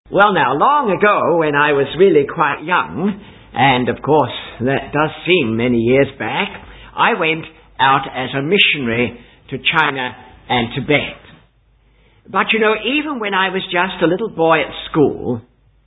Well, now, long ago, when I was really quite young, and of course that does seem many years back, I went out as a missionary to China and Tibet. But even when I was just a little boy at school,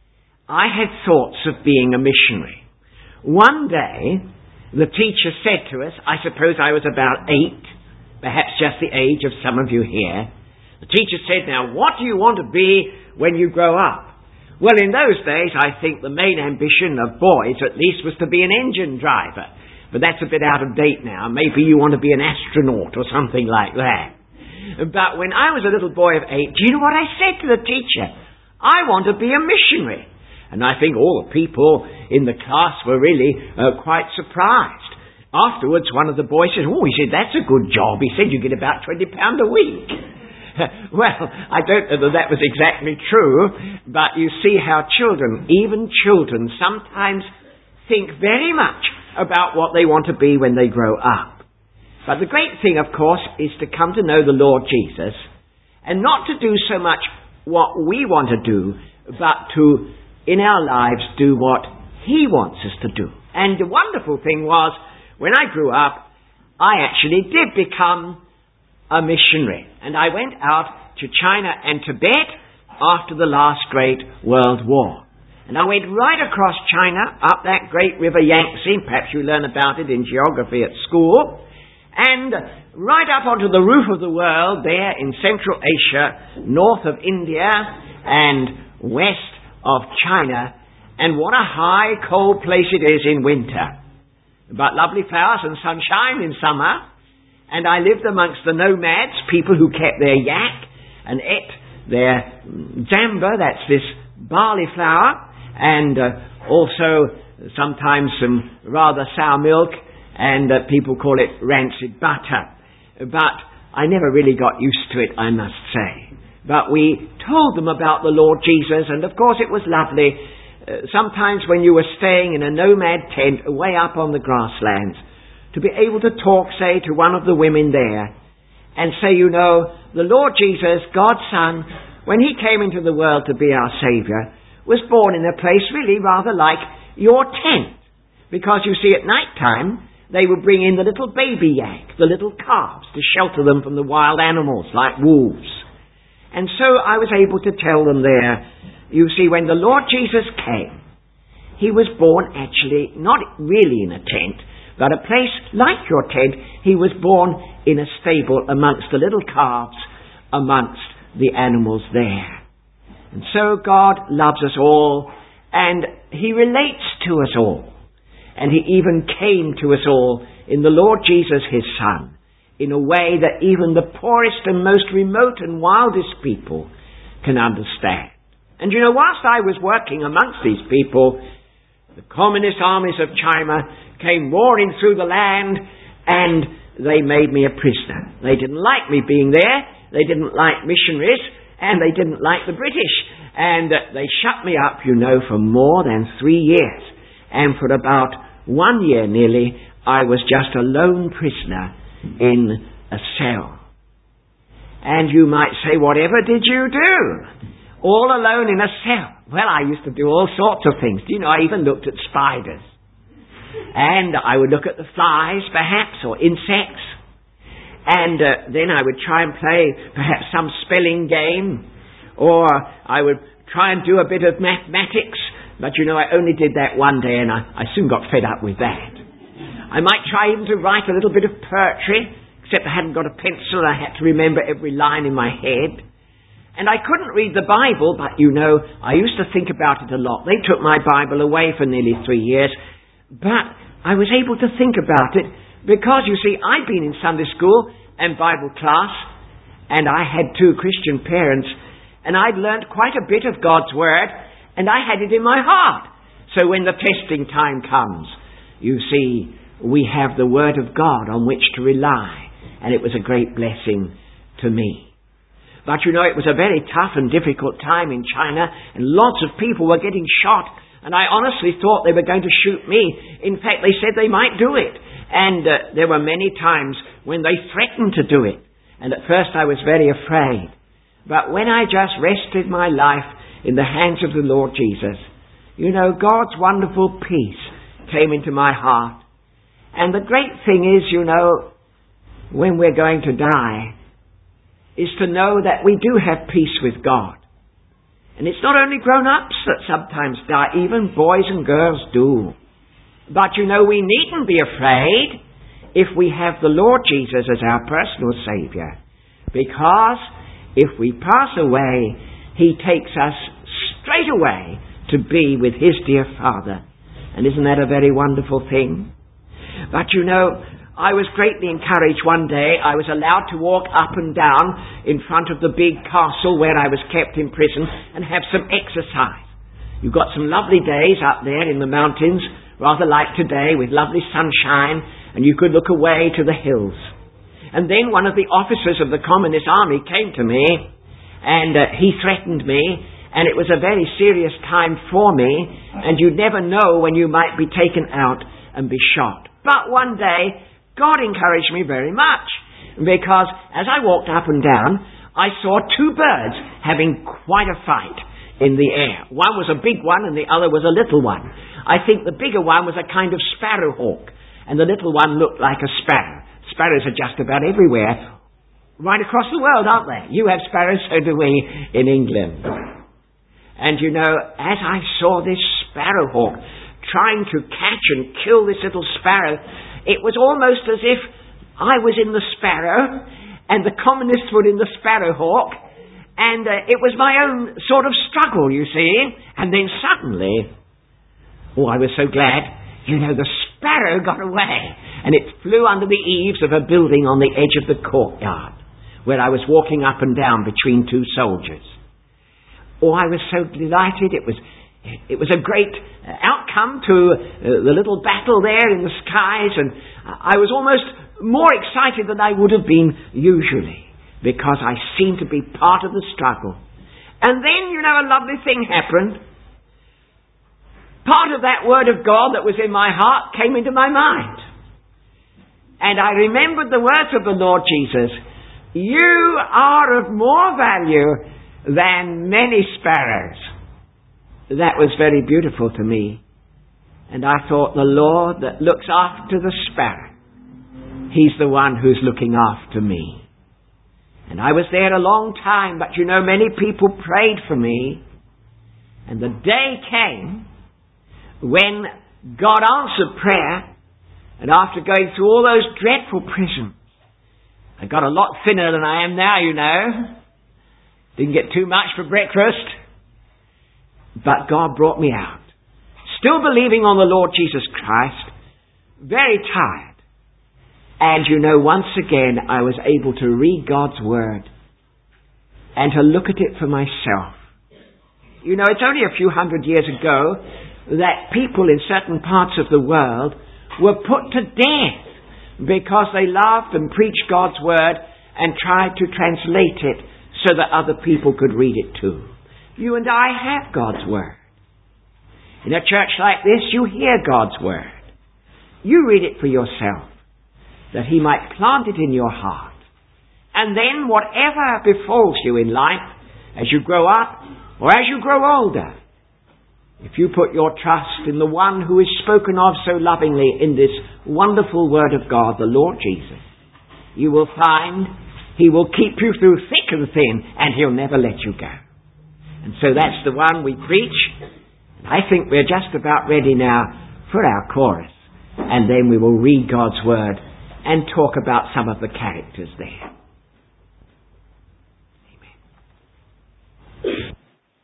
I had thoughts of being a missionary. One day, the teacher said to us, I suppose I was about 8, perhaps just the age of some of you here. The teacher said, "Now, what do you want to be when you grow up?" Well, in those days, I think the main ambition of boys, at least, was to be an engine driver. But that's a bit out of date now. Maybe you want to be an astronaut or something like that. But when I was a little boy of 8, do you know what I said to the teacher? I want to be a missionary. And I think all the people in the class were really quite surprised. Afterwards, one of the boys said, he said, "That's a good job." He said, "You get about £20 a week." Well, I don't know that was exactly true, but you see how children, even children, sometimes think very much about what they want to be when they grow up. But the great thing, of course, is to come to know the Lord Jesus and not to do so much what we want to do, but to, in our lives, do what He wants us to do. And the wonderful thing was, when I grew up, I actually did become a missionary. And I went out to China and Tibet after the last great world war. And I went right across China, up that great river Yangtze, perhaps you learn about it in geography at school, and right up onto the roof of the world there in Central Asia, north of India and west of China. And what a high, cold place it is in winter. But lovely flowers and sunshine in summer. And I lived amongst the nomads, people who kept their yak and ate their jamba, that's this barley flour, and also sometimes some rather sour milk, and people call it rancid butter. But I never really got used to it, I must say. But we told them about the Lord Jesus, and of course it was lovely. Sometimes when you were staying in a nomad tent way up on the grasslands, to be able to talk, say, to one of the women there and say, the Lord Jesus, God's Son, when He came into the world to be our Saviour, was born in a place really rather like your tent. Because, you see, at night time, they would bring in the little baby yak, the little calves, to shelter them from the wild animals like wolves. And so I was able to tell them there, you see, when the Lord Jesus came, He was born actually not really in a tent, but a place like your tent. He was born in a stable amongst the little calves, amongst the animals there. And so God loves us all, and He relates to us all. And He even came to us all in the Lord Jesus, His Son, in a way that even the poorest and most remote and wildest people can understand. And whilst I was working amongst these people, the communist armies of China came roaring through the land, and they made me a prisoner. They didn't like me being there. They didn't like missionaries, and they didn't like the British. And they shut me up, for more than 3 years. And for about 1 year nearly, I was just a lone prisoner in a cell. And you might say, whatever did you do? All alone in a cell. Well, I used to do all sorts of things. I even looked at spiders. And I would look at the flies, perhaps, or insects. And then I would try and play, perhaps, some spelling game. Or I would try and do a bit of mathematics. But, I only did that one day, and I soon got fed up with that. I might try even to write a little bit of poetry, except I hadn't got a pencil, and I had to remember every line in my head. And I couldn't read the Bible, but I used to think about it a lot. They took my Bible away for nearly 3 years, but I was able to think about it because, I'd been in Sunday school and Bible class, and I had 2 Christian parents, and I'd learned quite a bit of God's Word, and I had it in my heart. So when the testing time comes, we have the Word of God on which to rely, and it was a great blessing to me. But it was a very tough and difficult time in China, and lots of people were getting shot, and I honestly thought they were going to shoot me. In fact, they said they might do it. And there were many times when they threatened to do it. And at first I was very afraid. But when I just rested my life in the hands of the Lord Jesus, you know, God's wonderful peace came into my heart. And the great thing is, you know, when we're going to die, is to know that we do have peace with God. And it's not only grown-ups that sometimes die, even boys and girls do. But you know, we needn't be afraid if we have the Lord Jesus as our personal Saviour. Because if we pass away, He takes us straight away to be with His dear Father. And isn't that a very wonderful thing? But you know, I was greatly encouraged one day. I was allowed to walk up and down in front of the big castle where I was kept in prison and have some exercise. You've got some lovely days up there in the mountains, rather like today, with lovely sunshine, and you could look away to the hills. And then one of the officers of the Communist Army came to me, and he threatened me, and it was a very serious time for me, and you'd never know when you might be taken out and be shot. But one day, God encouraged me very much, because as I walked up and down, I saw two birds having quite a fight in the air. One was a big one and the other was a little one. I think the bigger one was a kind of sparrowhawk, and the little one looked like a sparrow. Sparrows are just about everywhere, right across the world, aren't they? You have sparrows, so do we in England. And you know, as I saw this sparrowhawk trying to catch and kill this little sparrow, it was almost as if I was in the sparrow and the communists were in the sparrowhawk, and it was my own sort of struggle, you see. And then suddenly, I was so glad, you know, the sparrow got away and it flew under the eaves of a building on the edge of the courtyard where I was walking up and down between two soldiers. I was so delighted. It was a great outcome to the little battle there in the skies, and I was almost more excited than I would have been usually, because I seemed to be part of the struggle. And then, you know, a lovely thing happened. Part of that word of God that was in my heart came into my mind. And I remembered the words of the Lord Jesus, "You are of more value than many sparrows." That was very beautiful to me. And I thought, the Lord that looks after the sparrow, He's the one who's looking after me. And I was there a long time, but you know, many people prayed for me. And the day came when God answered prayer, and after going through all those dreadful prisons, I got a lot thinner than I am now, you know. Didn't get too much for breakfast. But God brought me out. Still believing on the Lord Jesus Christ. Very tired. And you know, once again, I was able to read God's Word and to look at it for myself. You know, it's only a few hundred years ago that people in certain parts of the world were put to death because they loved and preached God's Word and tried to translate it so that other people could read it too. You and I have God's Word. In a church like this, you hear God's Word. You read it for yourself, that He might plant it in your heart. And then whatever befalls you in life, as you grow up or as you grow older, if you put your trust in the one who is spoken of so lovingly in this wonderful Word of God, the Lord Jesus, you will find He will keep you through thick and thin, and He'll never let you go. And so that's the one we preach. I think we're just about ready now for our chorus. And then we will read God's Word and talk about some of the characters there. Amen.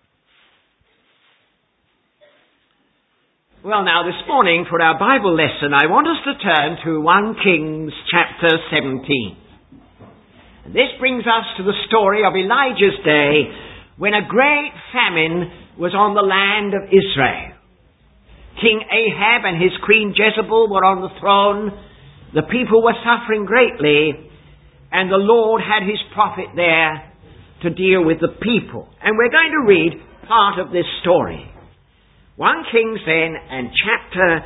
Well, now this morning for our Bible lesson, I want us to turn to 1 Kings chapter 17. And this brings us to the story of Elijah's day when a great famine was on the land of Israel. King Ahab and his queen Jezebel were on the throne. The people were suffering greatly, and the Lord had His prophet there to deal with the people. And we're going to read part of this story. 1 Kings then, and chapter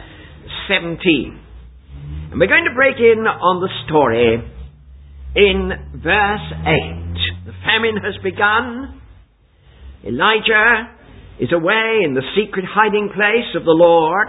17. And we're going to break in on the story in verse 8. The famine has begun. Elijah is away in the secret hiding place of the Lord.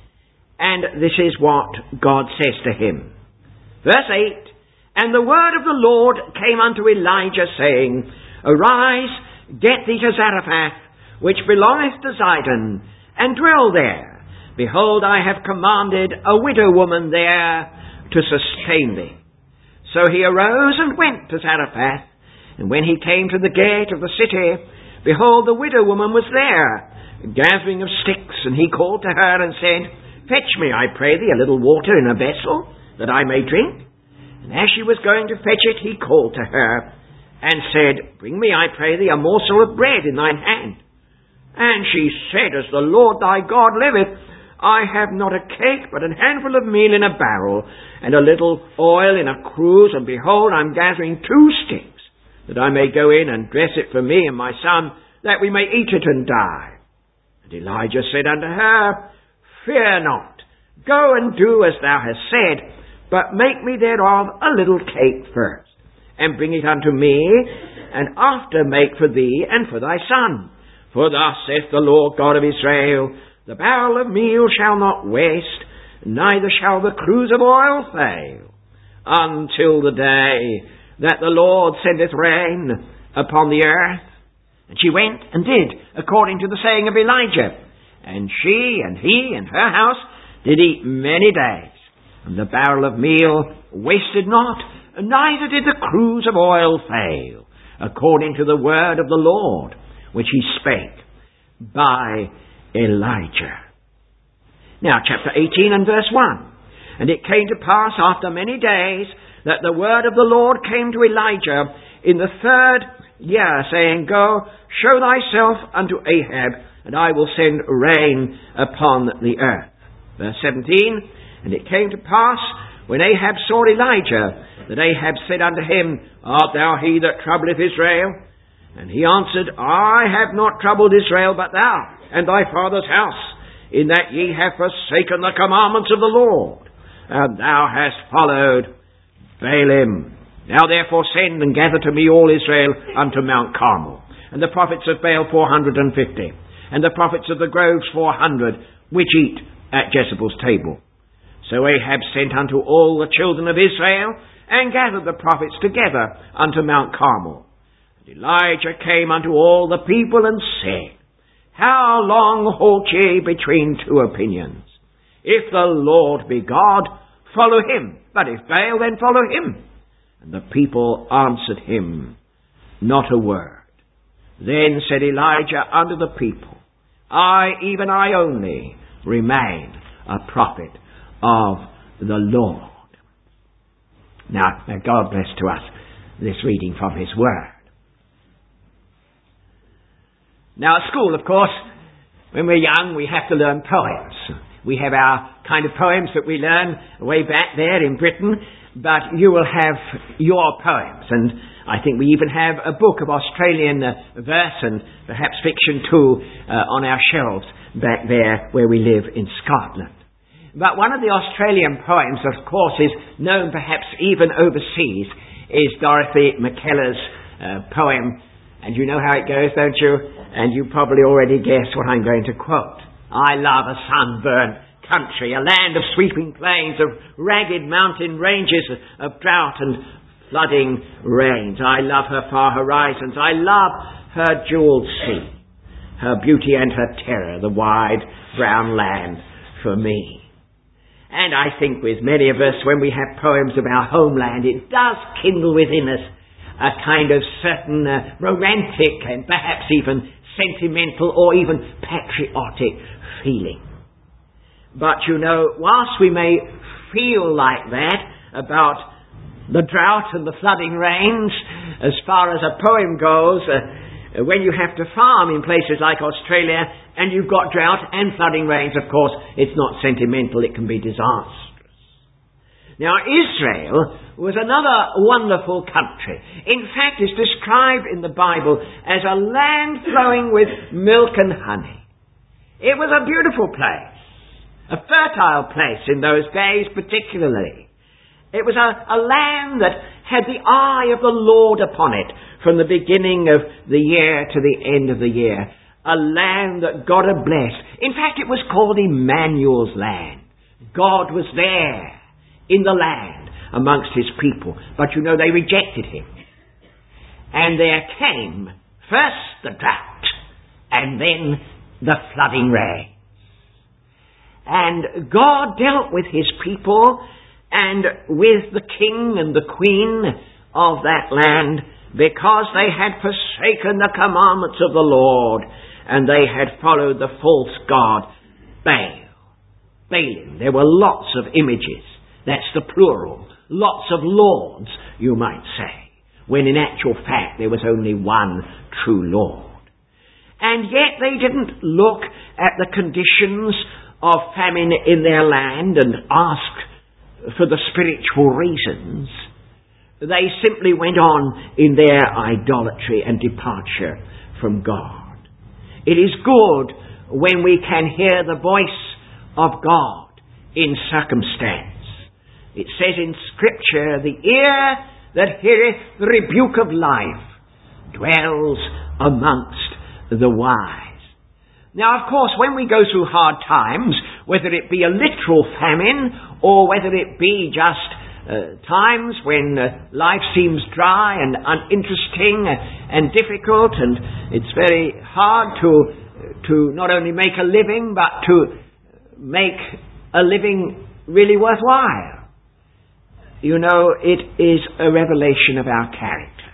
And this is what God says to him. Verse 8, "And the word of the Lord came unto Elijah, saying, Arise, get thee to Zarephath, which belongeth to Zidon, and dwell there. Behold, I have commanded a widow woman there to sustain thee. So he arose and went to Zarephath. And when he came to the gate of the city, behold, the widow woman was there, gathering of sticks. And he called to her and said, Fetch me, I pray thee, a little water in a vessel, that I may drink. And as she was going to fetch it, he called to her and said, Bring me, I pray thee, a morsel of bread in thine hand. And she said, As the Lord thy God liveth, I have not a cake, but an handful of meal in a barrel, and a little oil in a cruse, and behold, I'm gathering 2 sticks, that I may go in and dress it for me and my son, that we may eat it and die. And Elijah said unto her, Fear not, go and do as thou hast said, but make me thereof a little cake first, and bring it unto me, and after make for thee and for thy son. For thus saith the Lord God of Israel, The barrel of meal shall not waste, neither shall the cruse of oil fail, until the day that the Lord sendeth rain upon the earth. And she went and did according to the saying of Elijah. And she and he and her house did eat many days. And the barrel of meal wasted not, neither did the cruse of oil fail, according to the word of the Lord, which he spake by Elijah. Now, chapter 18 and verse 1. And it came to pass after many days that the word of the Lord came to Elijah in the 3rd year, saying, Go, show thyself unto Ahab, and I will send rain upon the earth. Verse 17. And it came to pass, when Ahab saw Elijah, that Ahab said unto him, Art thou he that troubleth Israel? And he answered, I have not troubled Israel, but thou, and thy father's house, in that ye have forsaken the commandments of the Lord, and thou hast followed Baalim. Now therefore send and gather to me all Israel unto Mount Carmel, and the prophets of Baal 450, and the prophets of the groves 400, which eat at Jezebel's table. So Ahab sent unto all the children of Israel, and gathered the prophets together unto Mount Carmel. And Elijah came unto all the people, and said, How long halt ye between 2 opinions? If the Lord be God, follow him, but if Baal, then follow him. And the people answered him not a word. Then said Elijah unto the people, I, even I only, remain a prophet of the Lord. Now, may God bless to us this reading from his word. Now, at school, of course, when we're young, we have to learn poems. We have our kind of poems that we learn way back there in Britain, but you will have your poems. And I think we even have a book of Australian verse and perhaps fiction too on our shelves back there where we live in Scotland. But one of the Australian poems, of course, is known perhaps even overseas, is Dorothy McKellar's poem. And you know how it goes, don't you? And you probably already guessed what I'm going to quote. I love a sunburnt country, a land of sweeping plains, of ragged mountain ranges, of drought and flooding rains. I love her far horizons. I love her jeweled sea, her beauty and her terror, the wide brown land for me. And I think with many of us, when we have poems of our homeland, it does kindle within us a kind of certain romantic and perhaps even sentimental or even patriotic feeling. But you know, whilst we may feel like that about the drought and the flooding rains, as far as a poem goes, when you have to farm in places like Australia and you've got drought and flooding rains, of course, it's not sentimental, it can be disastrous. Now, Israel was another wonderful country. In fact, it's described in the Bible as a land flowing with milk and honey. It was a beautiful place, a fertile place in those days particularly. It was a land that had the eye of the Lord upon it from the beginning of the year to the end of the year. a land that God had blessed. In fact, it was called Emmanuel's land. God was there in the land amongst his people. But they rejected him. And there came first the drought and then the flooding rain. And God dealt with his people and with the king and the queen of that land because they had forsaken the commandments of the Lord and they had followed the false god Baalim. There were lots of images. That's the plural. Lots of lords, you might say, when in actual fact there was only one true Lord. And yet they didn't look at the conditions of famine in their land and ask for the spiritual reasons. They simply went on in their idolatry and departure from God. It is good when we can hear the voice of God in circumstance. It says in Scripture, the ear that heareth the rebuke of life dwells amongst the wise. Now, of course, when we go through hard times, whether it be a literal famine or whether it be just times when life seems dry and uninteresting and difficult, and it's very hard to not only make a living, but to make a living really worthwhile. It is a revelation of our character.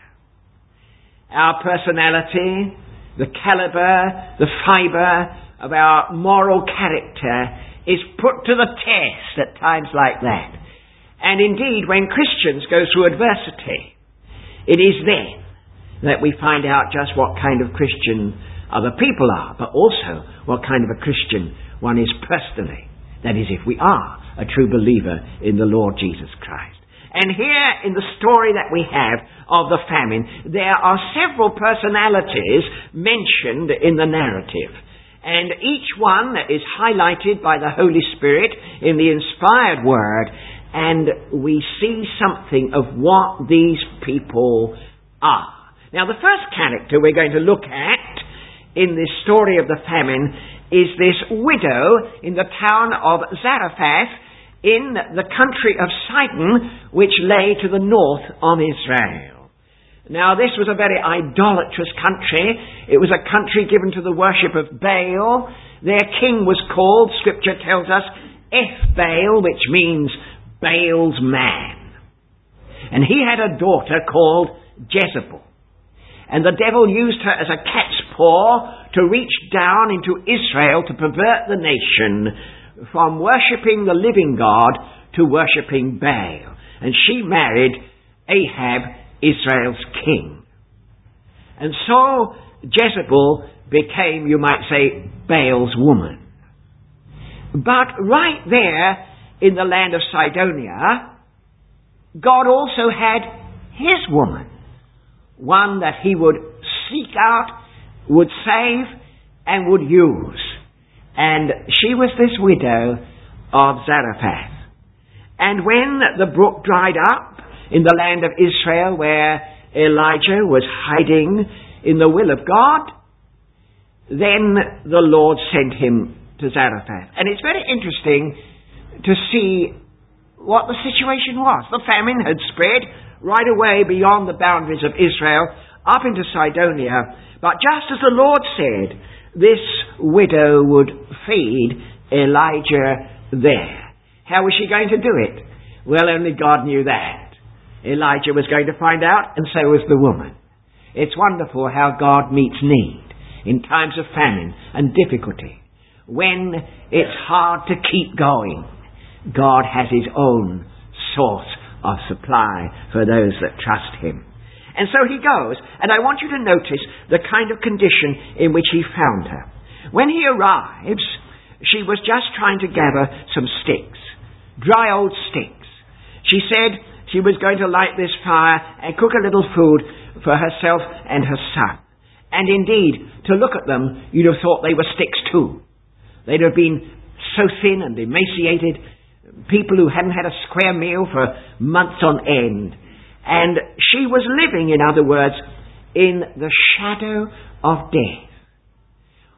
Our personality, the caliber, the fibre of our moral character is put to the test at times like that. And indeed, when Christians go through adversity, it is then that we find out just what kind of Christian other people are, but also what kind of a Christian one is personally. That is, if we are a true believer in the Lord Jesus Christ. And here in the story that we have of the famine, there are several personalities mentioned in the narrative. And each one is highlighted by the Holy Spirit in the inspired word, and we see something of what these people are. Now, the first character we're going to look at in this story of the famine is this widow in the town of Zarephath in the country of Sidon, which lay to the north of Israel. Now, this was a very idolatrous country. It was a country given to the worship of Baal. Their king was called, Scripture tells us, Ethbaal, which means Baal's man. And he had a daughter called Jezebel. And the devil used her as a cat's paw to reach down into Israel to pervert the nation from worshipping the living God to worshipping Baal. And she married Ahab, Israel's king. And so Jezebel became, you might say, Baal's woman. But right there in the land of Sidonia, God also had his woman, one that he would seek out, would save, and would use. And she was this widow of Zarephath. And when the brook dried up in the land of Israel, where Elijah was hiding in the will of God, then the Lord sent him to Zarephath. And it's very interesting to see what the situation was. The famine had spread right away beyond the boundaries of Israel, up into Sidonia. But just as the Lord said, this widow would feed Elijah there. How was she going to do it? Well, only God knew that. Elijah was going to find out, and so was the woman. It's wonderful how God meets need in times of famine and difficulty. When it's hard to keep going, God has his own source of supply for those that trust him. And so he goes, and I want you to notice the kind of condition in which he found her. When he arrives, she was just trying to gather some sticks, dry old sticks. She said she was going to light this fire and cook a little food for herself and her son. And indeed, to look at them, you'd have thought they were sticks too. They'd have been so thin and emaciated, people who hadn't had a square meal for months on end. And she was living, in other words, in the shadow of death.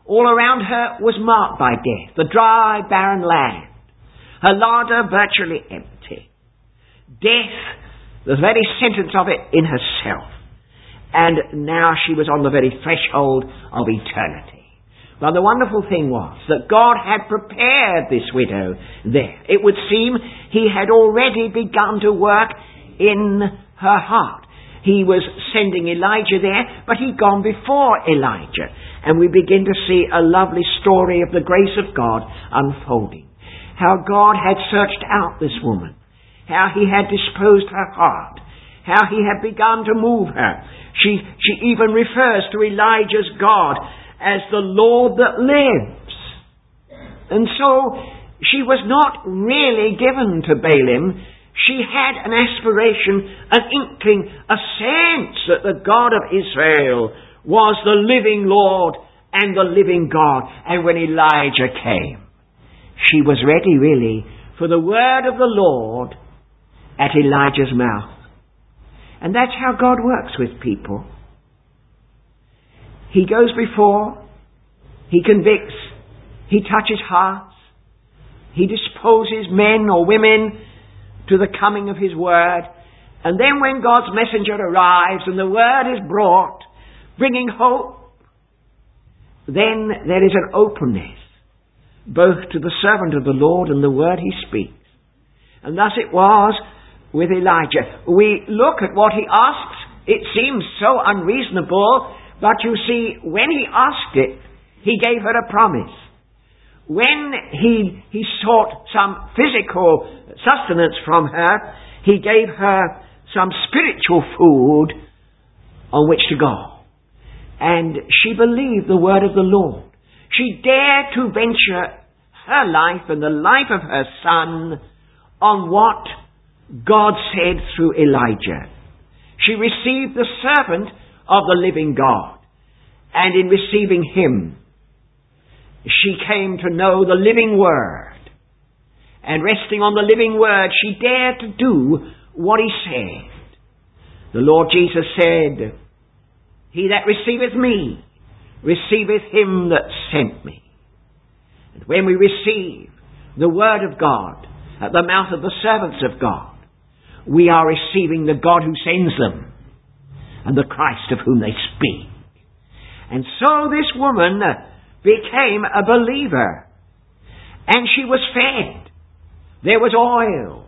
All around her was marked by death, the dry, barren land. Her larder virtually empty. Death, the very sentence of it in herself. And now she was on the very threshold of eternity. Well, the wonderful thing was that God had prepared this widow there. It would seem he had already begun to work in her heart. He was sending Elijah there, but he'd gone before Elijah. And we begin to see a lovely story of the grace of God unfolding. How God had searched out this woman. How he had disposed her heart. How he had begun to move her. She even refers to Elijah's God as the Lord that lives. And so she was not really given to Balaam. She had an aspiration, an inkling, a sense that the God of Israel was the living Lord and the living God. And when Elijah came, she was ready really for the word of the Lord at Elijah's mouth. And that's how God works with people. He goes before, he convicts, he touches hearts, he disposes men or women to the coming of his word. And then when God's messenger arrives and the word is brought, bringing hope, then there is an openness, both to the servant of the Lord and the word he speaks. And thus it was with Elijah. We look at what he asks. It seems so unreasonable, but you see, when he asked it, he gave her a promise. When he sought some physical sustenance from her, he gave her some spiritual food on which to go. And she believed the word of the Lord. She dared to venture her life and the life of her son on what God said through Elijah. She received the servant of the living God. And in receiving him, she came to know the living word. And resting on the living word, she dared to do what he said. The Lord Jesus said, "He that receiveth me, receiveth him that sent me." And when we receive the word of God at the mouth of the servants of God, we are receiving the God who sends them and the Christ of whom they speak. And so this woman became a believer, and she was fed. There was oil,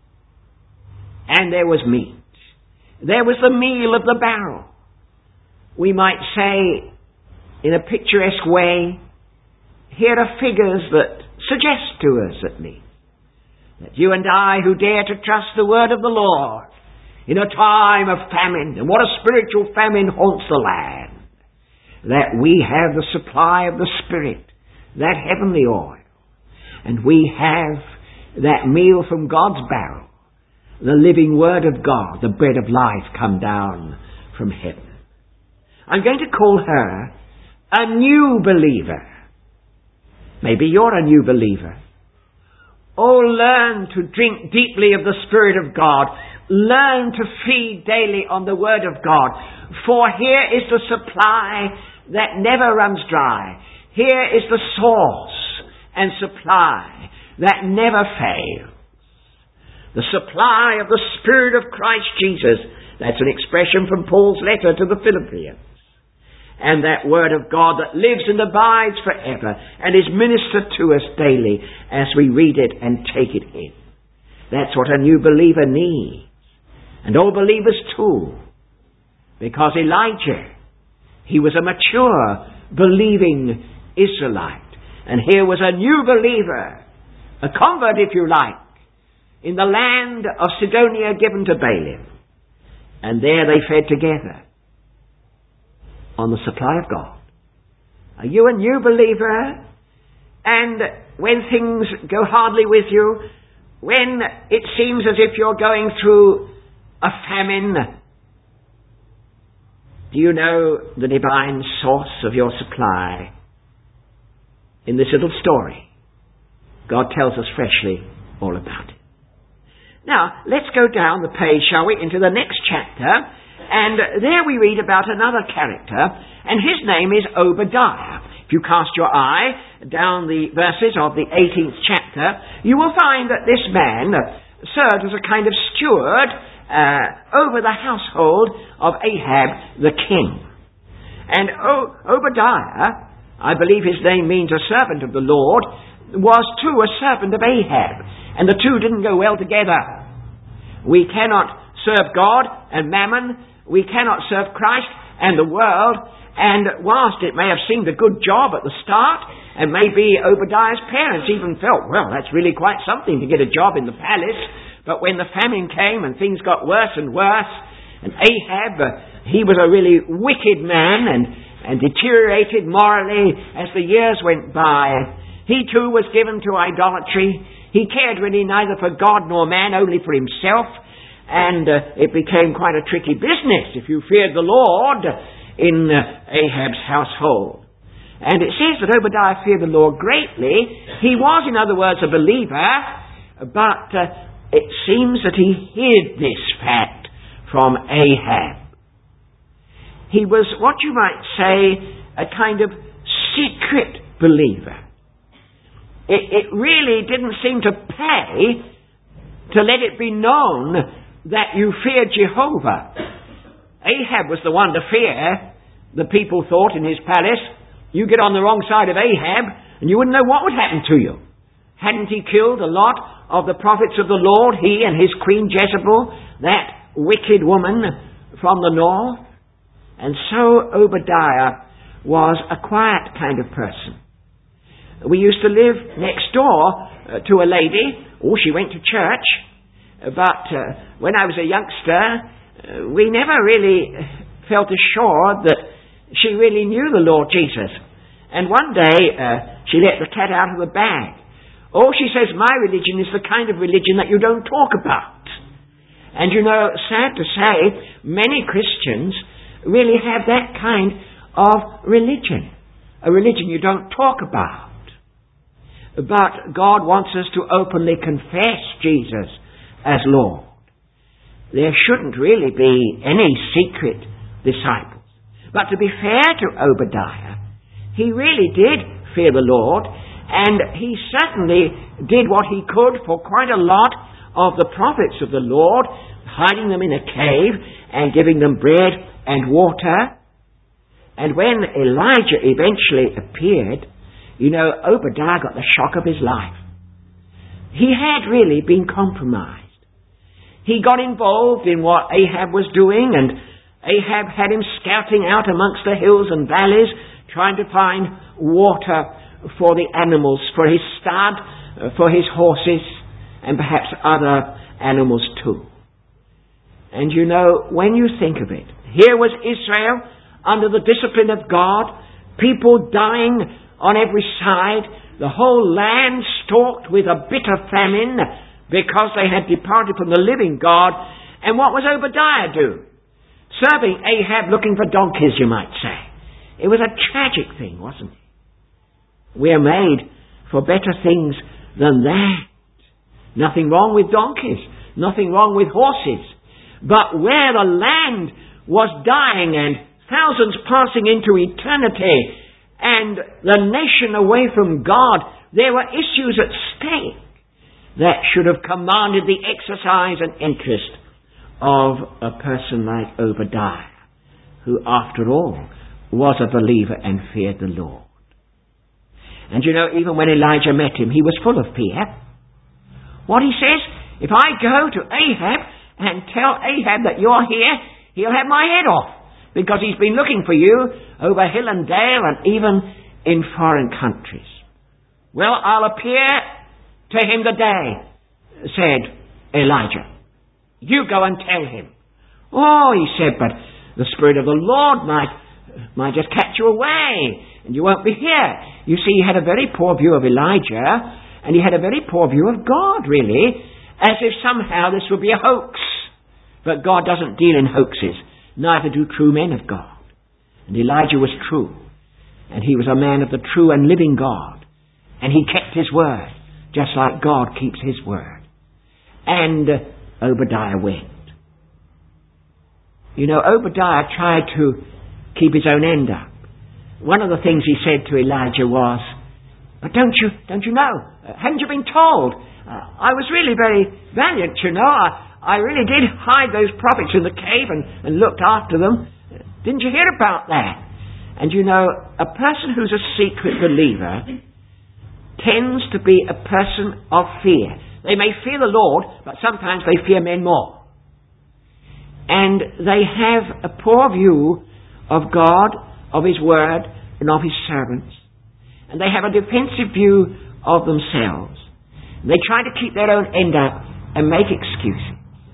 and there was meat. There was the meal of the barrel. We might say, in a picturesque way, here are figures that suggest to us, at least, that you and I who dare to trust the word of the Lord in a time of famine, and what a spiritual famine haunts the land, that we have the supply of the Spirit, that heavenly oil, and we have that meal from God's barrel, the living word of God, the bread of life come down from heaven. I'm going to call her a new believer. Maybe you're a new believer. Oh, learn to drink deeply of the Spirit of God. Learn to feed daily on the Word of God. For here is the supply that never runs dry. Here is the source and supply that never fails. The supply of the Spirit of Christ Jesus. That's an expression from Paul's letter to the Philippians. And that Word of God that lives and abides forever and is ministered to us daily as we read it and take it in. That's what a new believer needs. And all believers too. Because Elijah, he was a mature, believing Israelite. And here was a new believer, a convert if you like, in the land of Sidonia given to Balaam. And there they fed together on the supply of God. Are you a new believer? And when things go hardly with you, when it seems as if you're going through a famine, do you know the divine source of your supply? In this little story, God tells us freshly all about it. Now, let's go down the page, shall we, into the next chapter. And there we read about another character, and his name is Obadiah. If you cast your eye down the verses of the 18th chapter, you will find that this man served as a kind of steward over the household of Ahab the king. And Obadiah, I believe his name means a servant of the Lord, was too a servant of Ahab. And the two didn't go well together. We cannot serve God and mammon. We cannot serve Christ and the world. And whilst it may have seemed a good job at the start, and maybe Obadiah's parents even felt, well, that's really quite something to get a job in the palace. But when the famine came and things got worse and worse, and Ahab, he was a really wicked man and deteriorated morally as the years went by. He too was given to idolatry. He cared really neither for God nor man, only for himself. And it became quite a tricky business if you feared the Lord in Ahab's household. And it says that Obadiah feared the Lord greatly. He was, in other words, a believer, but it seems that he hid this fact from Ahab. He was what you might say a kind of secret believer. It really didn't seem to pay to let it be known that you feared Jehovah. Ahab was the one to fear. The people thought in his palace, you get on the wrong side of Ahab and you wouldn't know what would happen to you. Hadn't he killed a lot of the prophets of the Lord, he and his queen Jezebel, that wicked woman from the north? And so Obadiah was a quiet kind of person. We used to live next door to a lady. She went to church. But when I was a youngster, we never really felt assured that she really knew the Lord Jesus. And one day, she let the cat out of the bag. She says, my religion is the kind of religion that you don't talk about. And you know, sad to say, many Christians really have that kind of religion. A religion you don't talk about. But God wants us to openly confess Jesus as Lord. There shouldn't really be any secret disciples. But to be fair to Obadiah, he really did fear the Lord, and he certainly did what he could for quite a lot of the prophets of the Lord, hiding them in a cave and giving them bread and water. And when Elijah eventually appeared, you know, Obadiah got the shock of his life. He had really been compromised. He got involved in what Ahab was doing, and Ahab had him scouting out amongst the hills and valleys, trying to find water for the animals, for his stud, for his horses, and perhaps other animals too. And you know, when you think of it, here was Israel under the discipline of God, people dying on every side, the whole land stalked with a bitter famine because they had departed from the living God. And what was Obadiah do? Serving Ahab, looking for donkeys, you might say. It was a tragic thing, wasn't it? We are made for better things than that. Nothing wrong with donkeys, nothing wrong with horses. But where the land was dying and thousands passing into eternity and the nation away from God, there were issues at stake that should have commanded the exercise and interest of a person like Obadiah, who after all was a believer and feared the Lord. And you know, even when Elijah met him, he was full of fear. What he says, if I go to Ahab and tell Ahab that you're here, he'll have my head off, because he's been looking for you over hill and dale and even in foreign countries. Well, I'll appear to him today, said Elijah. You go and tell him. He said, but the Spirit of the Lord might just catch you away and you won't be here. You see, he had a very poor view of Elijah, and he had a very poor view of God, really, as if somehow this would be a hoax. But God doesn't deal in hoaxes, neither do true men of God. And Elijah was true, and he was a man of the true and living God, and he kept his word, just like God keeps his word. And Obadiah went. You know, Obadiah tried to keep his own end up. one of the things he said to Elijah was, "But don't you know? Hadn't you been told? I was really very valiant, you know. I really did hide those prophets in the cave and looked after them. Didn't you hear about that?" And you know, a person who's a secret believer tends to be a person of fear. They may fear the Lord, but sometimes they fear men more. And they have a poor view of God, of His Word, and of His servants. And they have a defensive view of themselves. They try to keep their own end up and make excuses.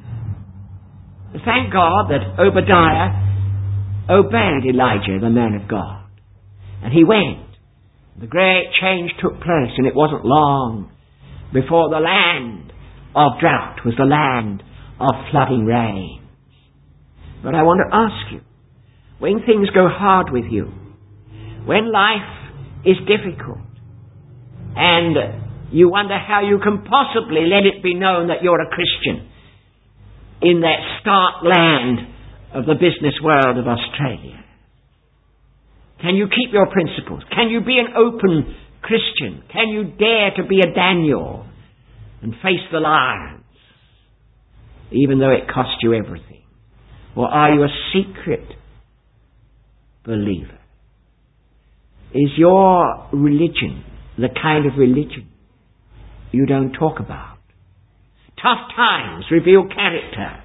Thank God that Obadiah obeyed Elijah, the man of God. And he went. The great change took place, and it wasn't long before the land of drought was the land of flooding rain. But I want to ask you, when things go hard with you, when life is difficult, and you wonder how you can possibly let it be known that you're a Christian in that stark land of the business world of Australia, can you keep your principles? Can you be an open Christian? Can you dare to be a Daniel and face the lions, even though it costs you everything? Or are you a secret believer? Is your religion the kind of religion you don't talk about? Tough times reveal character.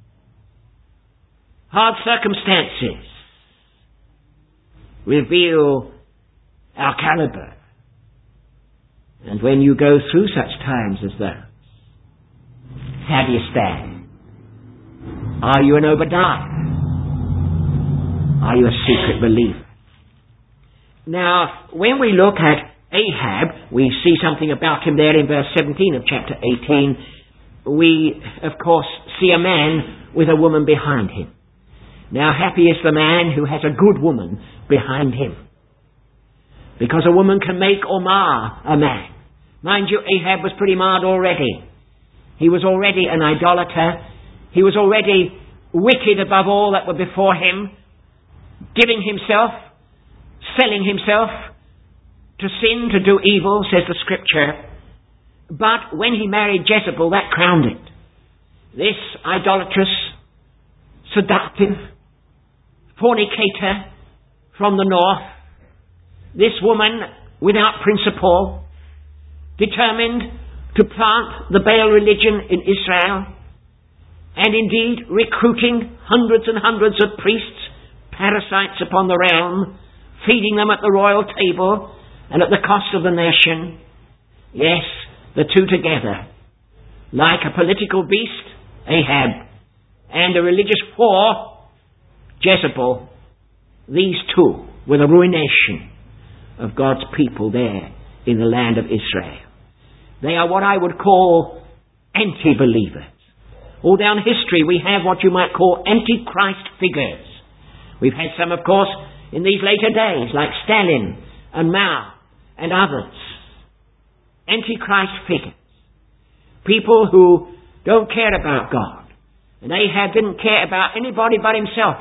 Hard circumstances reveal our caliber. And when you go through such times as those, how do you stand? Are you an Obadiah? Are you a secret believer? Now, when we look at Ahab, we see something about him there in verse 17 of chapter 18. We, of course, see a man with a woman behind him. Now, happy is the man who has a good woman behind him, because a woman can make or mar a man. Mind you, Ahab was pretty marred already. He was already an idolater. He was already wicked above all that were before him, giving himself, selling himself to sin, to do evil, says the Scripture. But when he married Jezebel, that crowned it. This idolatrous, seductive, fornicator from the north, this woman without principle, determined to plant the Baal religion in Israel, and indeed recruiting hundreds and hundreds of priests, parasites upon the realm, feeding them at the royal table and at the cost of the nation. Yes, the two together, like a political beast, Ahab, and a religious whore, Jezebel, these two were the ruination of God's people there in the land of Israel. They are what I would call anti-believers. All down history we have what you might call antichrist figures. We've had some, of course, in these later days, like Stalin and Mao and others. Antichrist figures. People who don't care about God. And Ahab didn't care about anybody but himself.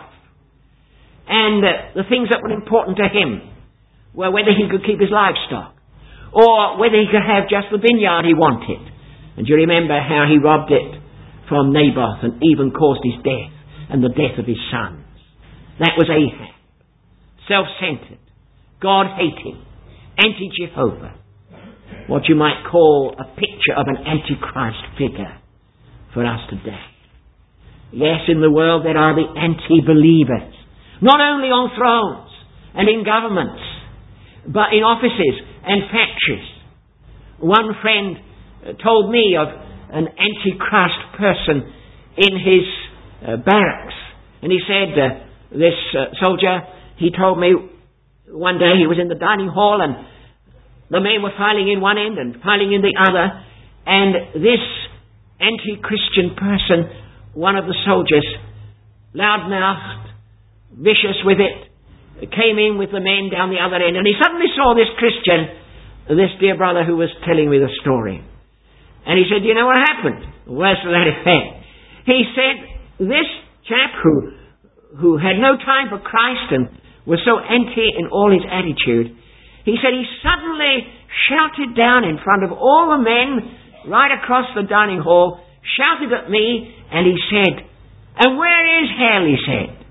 And the things that were important to him were whether he could keep his livestock, or whether he could have just the vineyard he wanted. And you remember how he robbed it from Naboth and even caused his death and the death of his sons. That was Ahab. Self-centered, God-hating, anti-Jehovah. What you might call a picture of an antichrist figure for us today. Yes, in the world there are the anti-believers, not only on thrones and in governments, but in offices and factories. One friend told me of an antichrist person in his barracks, and he said, this soldier, he told me one day he was in the dining hall and the men were filing in one end and filing in the other, and this anti-Christian person, one of the soldiers, loud-mouthed, vicious with it, came in with the men down the other end, and he suddenly saw this Christian, this dear brother who was telling me the story. And he said, "Do you know what happened?" Words to that effect. He said, this chap who had no time for Christ and was so empty in all his attitude, he said he suddenly shouted down in front of all the men right across the dining hall, shouted at me, and he said, "And where is hell?" he said.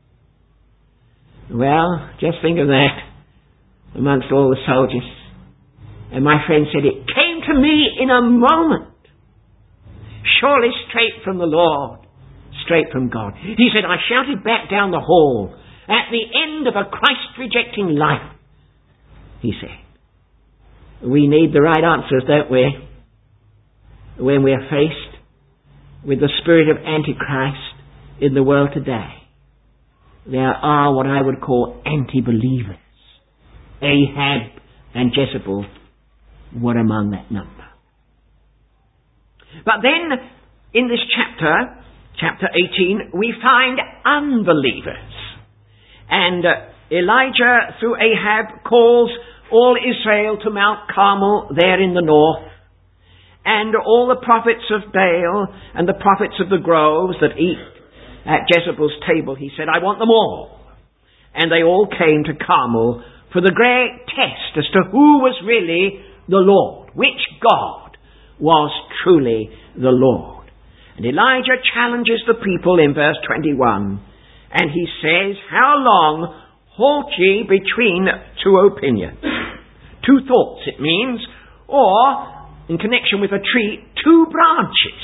Well, just think of that amongst all the soldiers. And my friend said, it came to me in a moment. Surely straight from the Lord, straight from God. He said, I shouted back down the hall at the end of a Christ-rejecting life. He said, we need the right answers, don't we? When we are faced with the spirit of Antichrist in the world today. There are what I would call anti-believers. Ahab and Jezebel were among that number. But then, in this chapter 18, we find unbelievers. And Elijah, through Ahab, calls all Israel to Mount Carmel there in the north. And all the prophets of Baal and the prophets of the groves that eat at Jezebel's table, he said, I want them all. And they all came to Carmel for the great test as to who was really the Lord, which God was truly the Lord. And Elijah challenges the people in verse 21, and he says, how long halt ye between two opinions? Two thoughts, it means, or, in connection with a tree, two branches.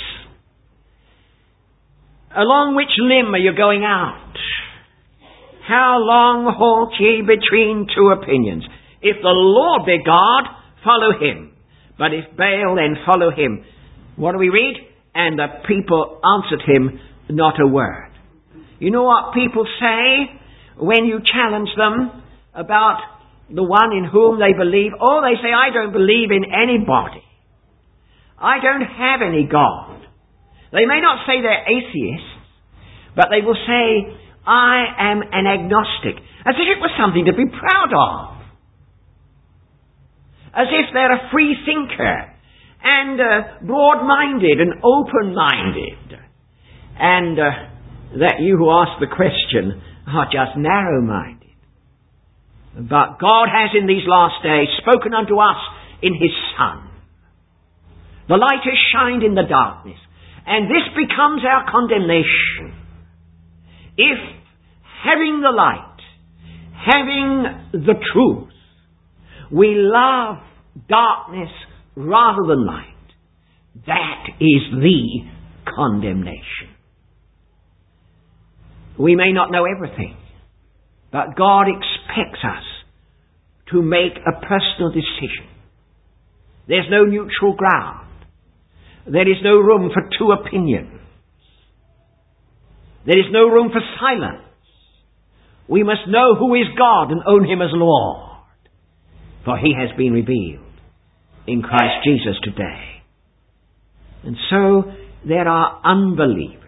Along which limb are you going out? How long halt ye between two opinions? If the Lord be God, follow him. But if Baal, then follow him. What do we read? And the people answered him not a word. You know what people say when you challenge them about the one in whom they believe? Oh, they say, I don't believe in anybody. I don't have any God. They may not say they're atheists, but they will say, I am an agnostic, as if it was something to be proud of. As if they're a free thinker, and broad-minded and open-minded. And that you who ask the question are just narrow-minded. But God has in these last days spoken unto us in his Son. The light has shined in the darkness, and this becomes our condemnation. If, having the light, having the truth, we love darkness rather than light, that is the condemnation. We may not know everything, but God expects us to make a personal decision. There's no neutral ground. There is no room for two opinions. There is no room for silence. We must know who is God and own him as Lord. For he has been revealed in Christ Jesus today. And so there are unbelievers.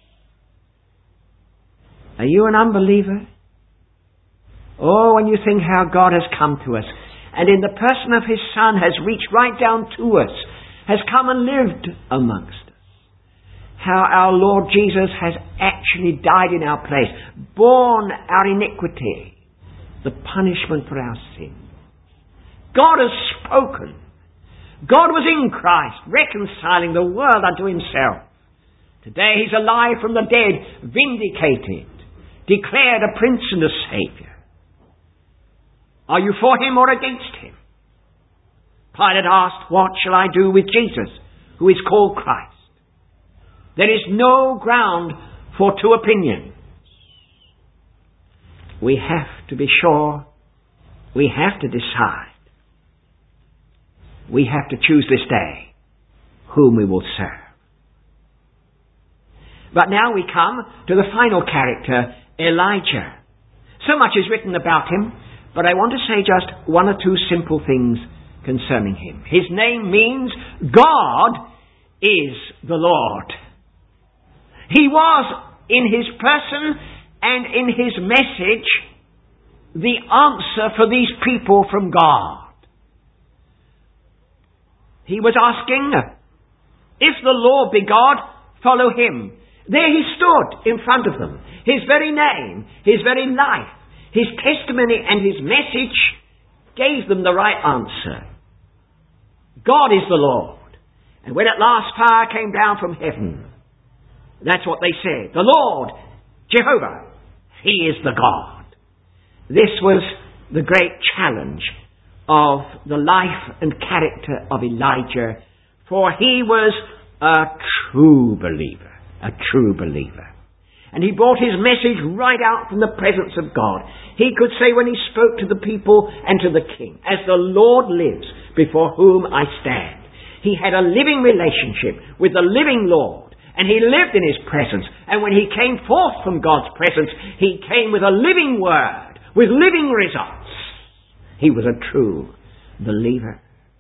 Are you an unbeliever? Oh, when you think how God has come to us, and in the person of his Son has reached right down to us, has come and lived amongst us. How our Lord Jesus has actually died in our place, borne our iniquity, the punishment for our sin. God has spoken. God was in Christ, reconciling the world unto himself. Today he's alive from the dead, vindicated, declared a Prince and a Saviour. Are you for him or against him? Pilate asked, what shall I do with Jesus, who is called Christ? There is no ground for two opinions. We have to be sure. We have to decide. We have to choose this day whom we will serve. But now we come to the final character, Elijah. So much is written about him, but I want to say just one or two simple things concerning him. His name means God is the Lord. He was, in his person and in his message, the answer for these people from God. He was asking, if the Lord be God, follow him. There he stood in front of them. His very name, his very life, His testimony and his message gave them the right answer. God is the Lord. And when at last fire came down from heaven, that's what they said. The Lord, Jehovah, He is the God. This was the great challenge of the life and character of Elijah, for he was a true believer. A true believer. And he brought his message right out from the presence of God. He could say when he spoke to the people and to the king, "As the Lord lives, before whom I stand." He had a living relationship with the living Lord, and he lived in his presence. And when he came forth from God's presence, he came with a living word, with living results. He was a true believer.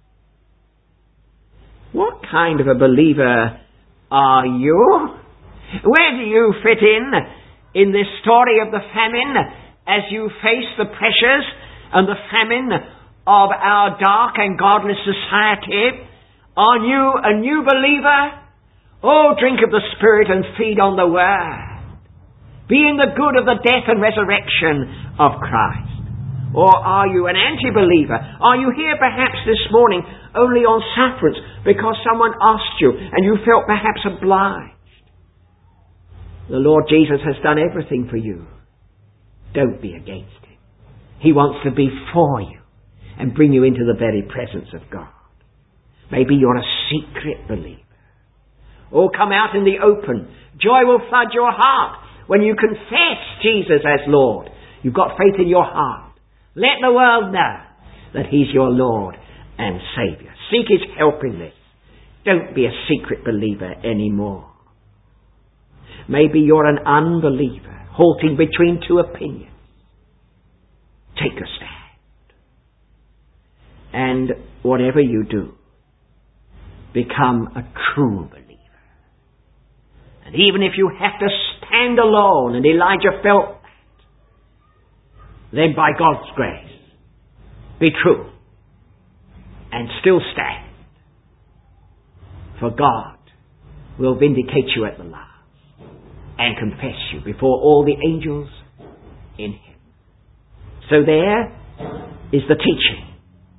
What kind of a believer are you? Where do you fit in this story of the famine, as you face the pressures and the famine of our dark and godless society? Are you a new believer? Oh, drink of the Spirit and feed on the Word. Be in the good of the death and resurrection of Christ. Or are you an anti-believer? Are you here perhaps this morning only on sufferance because someone asked you and you felt perhaps obliged? The Lord Jesus has done everything for you. Don't be against Him. He wants to be for you and bring you into the very presence of God. Maybe you're a secret believer. Oh, come out in the open. Joy will flood your heart when you confess Jesus as Lord. You've got faith in your heart. Let the world know that He's your Lord and Saviour. Seek His help in this. Don't be a secret believer anymore. Maybe you're an unbeliever, halting between two opinions. Take a stand. And whatever you do, become a true believer. And even if you have to stand alone, and Elijah felt that, then by God's grace, be true and still stand. For God will vindicate you at the last and confess you before all the angels in heaven. So there is the teaching.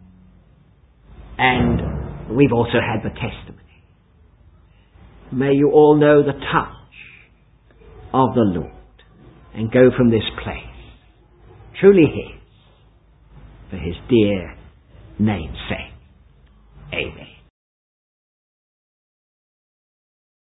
And we've also had the testimony. May you all know the touch of the Lord and go from this place truly His, for His dear name's sake. Amen.